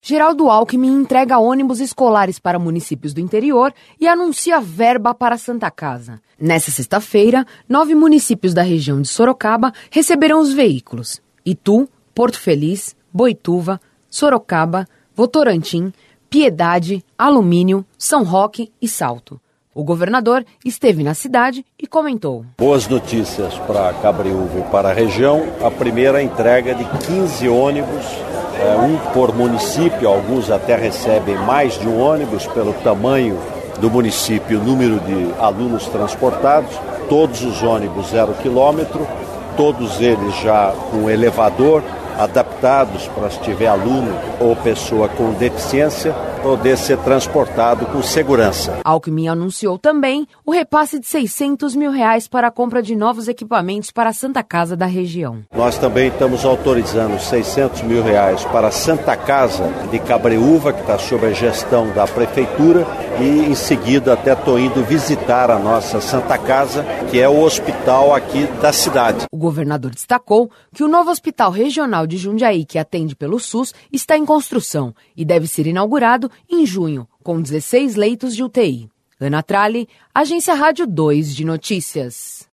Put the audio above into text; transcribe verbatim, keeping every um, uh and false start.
Geraldo Alckmin entrega ônibus escolares para municípios do interior e anuncia verba para Santa Casa. Nessa sexta-feira, nove municípios da região de Sorocaba receberão os veículos: Itu, Porto Feliz, Boituva, Sorocaba, Votorantim, Piedade, Alumínio, São Roque e Salto. O governador esteve na cidade e comentou: boas notícias para Cabreúva e para a região. A primeira entrega de quinze ônibus, um por município, alguns até recebem mais de um ônibus pelo tamanho do município, o número de alunos transportados. Todos os ônibus zero quilômetro, todos eles já com elevador, adaptados para se tiver aluno ou pessoa com deficiência, poder ser transportado com segurança. Alckmin anunciou também o repasse de seiscentos mil reais para a compra de novos equipamentos para a Santa Casa da região. Nós também estamos autorizando seiscentos mil reais para a Santa Casa de Cabreúva, que está sob a gestão da Prefeitura, e em seguida até estou indo visitar a nossa Santa Casa, que é o hospital aqui da cidade. O governador destacou que o novo hospital regional de Jundiaí, que atende pelo SUS, está em construção e deve ser inaugurado em junho, com dezesseis leitos de U T I. Ana Tralli, Agência Rádio dois de Notícias.